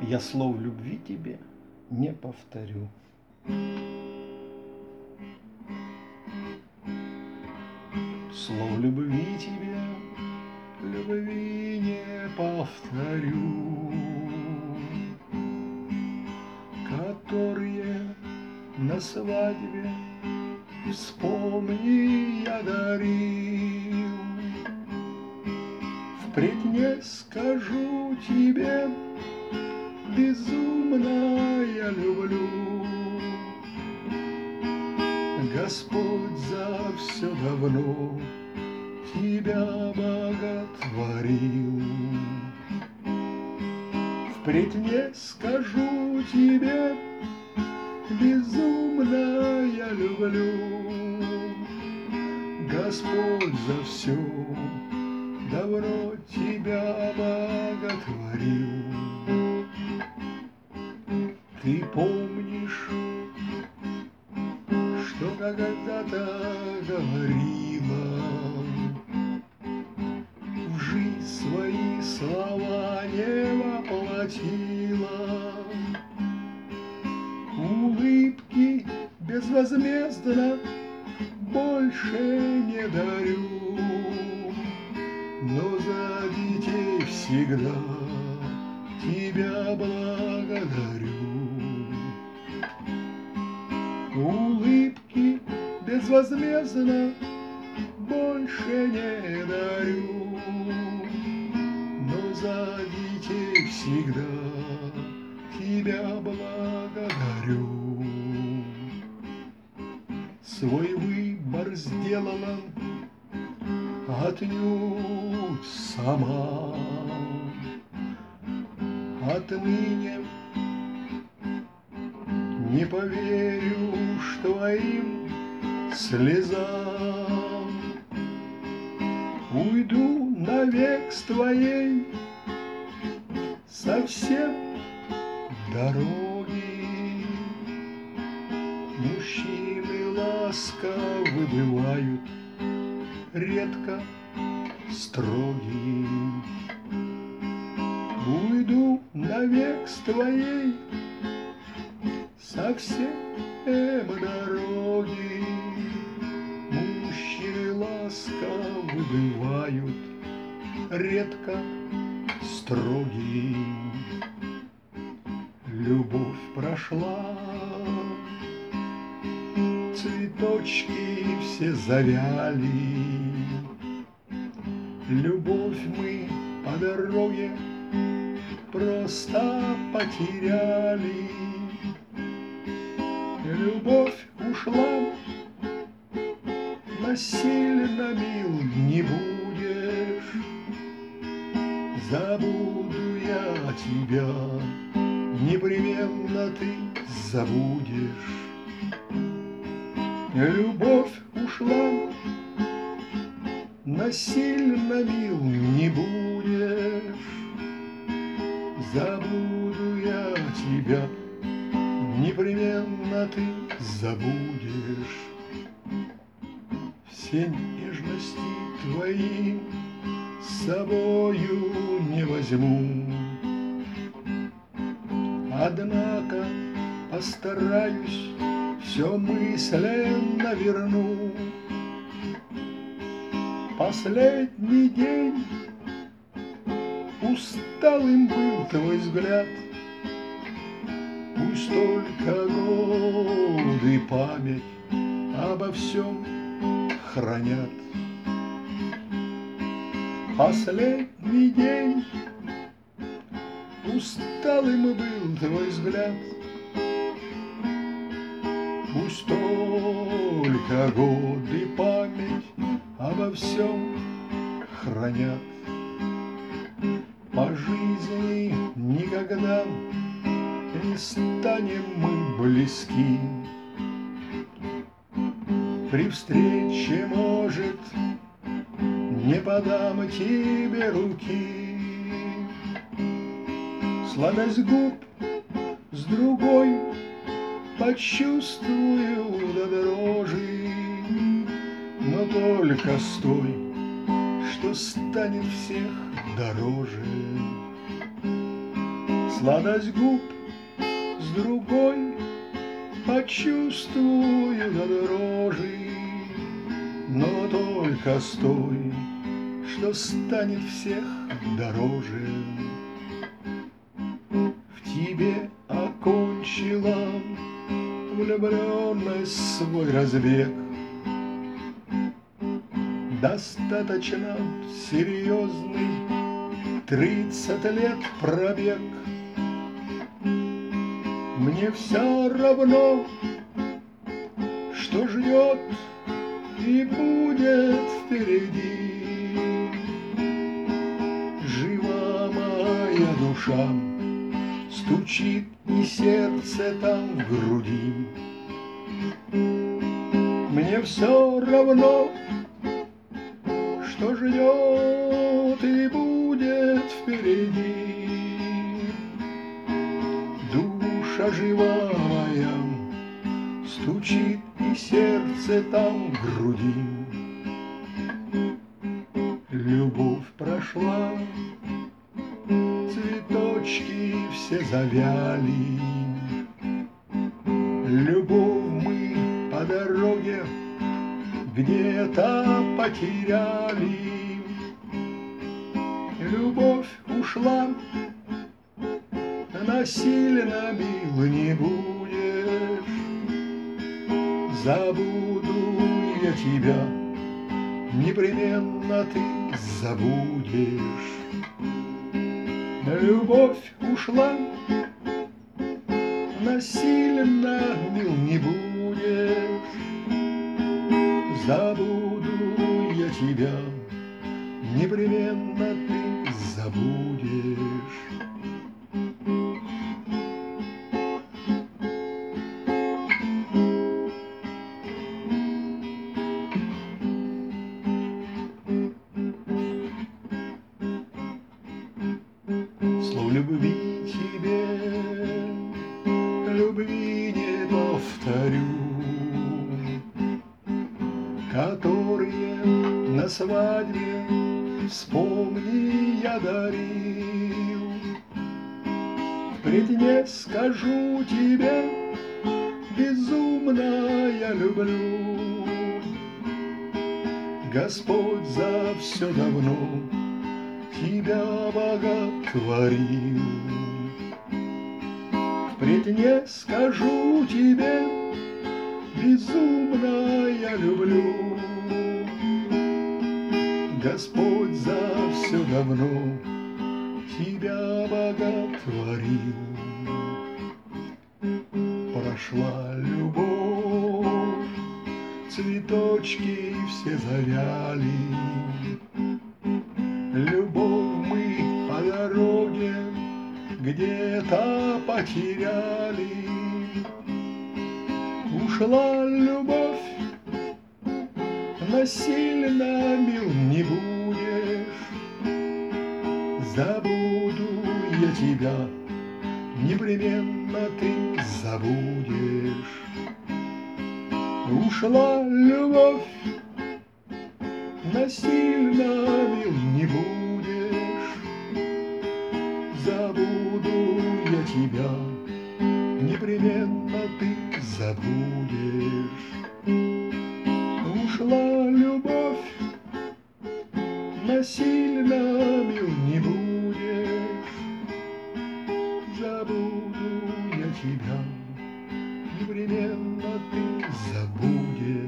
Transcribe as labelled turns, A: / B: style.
A: Я слов любви тебе не повторю. Слов любви тебе, любви не повторю, которые на свадьбе, вспомни, я дарил. Впредь не скажу тебе, безумно я люблю. Господь за все давно тебя боготворил. Впредь не скажу тебе, безумно я люблю. Господь за все давно тебя боготворил. Ты помнишь, что когда-то говорила, в жизнь свои слова не воплотила. Улыбки безвозмездно больше не дарю, но за детей всегда тебя благодарю. Улыбки безвозмездно больше не дарю, но за детей всегда тебя благодарю. Свой выбор сделала отнюдь сама. Отныне не поверю уж твоим слезам. Уйду навек с твоей совсем дороги. Мужчины ласковы бывают, редко строги. Уйду навек с твоей совсем дороги. Мужчины ласковы бывают, редко строги. Любовь прошла, цветочки все завяли. Любовь мы по дороге просто потеряли. Любовь ушла, насильно мил не будешь. Забуду я тебя, непременно ты забудешь. Любовь ушла, насильно мил не будешь. Забуду я тебя, непременно ты забудешь. Все нежности твои с собою не возьму, однако постараюсь, все мысленно верну. Последний день усталым был твой взгляд, пусть только годы память обо всем хранят. Последний день усталым был твой взгляд, пусть только годы память обо всем хранят. По жизни никогда не станем мы близки. При встрече, может, не подам тебе руки. Сладость губ с другой почувствую до дрожи, но только с той, что станет всех дороже. Сладость губ с другой почувствую до дрожи, но только с той, что станет всех дороже. В тебе окончила влюбленность свой разбег. Достаточно серьезный 30 лет пробег. Мне все равно, что ждет и будет впереди. Жива моя душа, стучит и сердце там в груди. Мне все равно, что ждет и будет впереди. Душа жива моя, стучит и сердце там в груди. Любовь прошла, цветочки все завяли. Любовь мы по дороге где-то потеряли. Любовь ушла, насильно мил не будешь. Забуду я тебя, непременно ты забудешь. Любовь ушла, насильно мил не будешь. Забуду я тебя, непременно ты забудешь. Слов любви тебе, любви не повторю, которые на свадьбе, вспомни, я дарил. Впредь не скажу тебе, безумно я люблю. Господь за все давно тебя боготворил. Впредь не скажу тебе, безумно я люблю. Господь за все давно тебя боготворил. Прошла любовь, цветочки все завяли. Любовь мы по дороге где-то потеряли. Ушла любовь, насильно мил не будешь. Забуду я тебя, непременно ты забудешь. Ушла любовь, насильно мил не будешь. Забуду я тебя, непременно ты забудешь. Ушла любовь, насильно мил не будешь. Забуду я тебя, непременно ты забудешь.